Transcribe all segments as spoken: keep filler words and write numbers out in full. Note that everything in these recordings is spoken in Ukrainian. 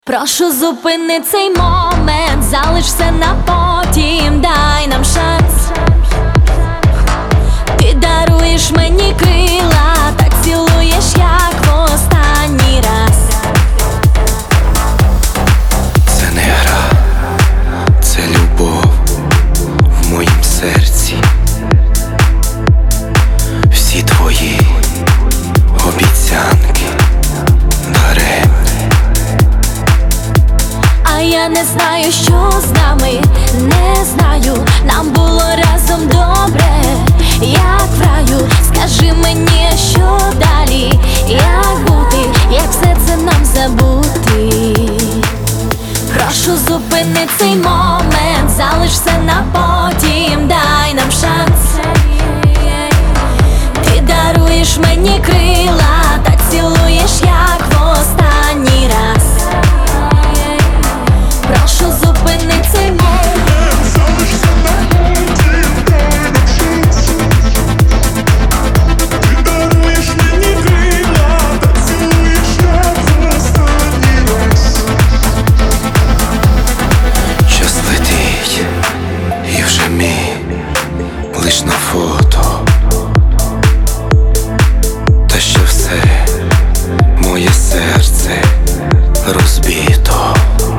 Прошу, зупини цей момент, залиш все на потім, дай нам шанс. Ти даруєш мені крила, так цілуєш, як в останній раз. Це не гра, це любов в моїм серці. Всі твої обіцянки даремні. А я не знаю, що з нами, не знаю, нам було разом добре, як в раю. Скажи мені, що далі, як бути, як все це нам забути. Прошу, зупини цей момент, залиш все на потім, дай нам шанс. Ти даруєш мені крила, так цілуєш, як в останній раз. Прошу, зупини цей момент, залиш все на потім, дай нам шанс. Ти даруєш мені крила, так цілуєш, як в останній раз. Час летить і вже мій лиш на фото. Та ще все моє серце розбито.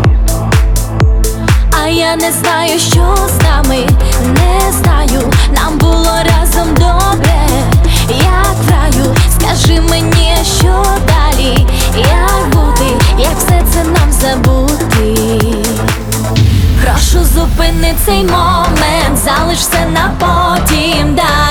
А я не знаю, що з нами, не знаю, нам було разом добре, як в раю. Скажи мені, що далі, як бути, як все це нам забути. Прошу, зупини цей момент, залиш все на потім, дай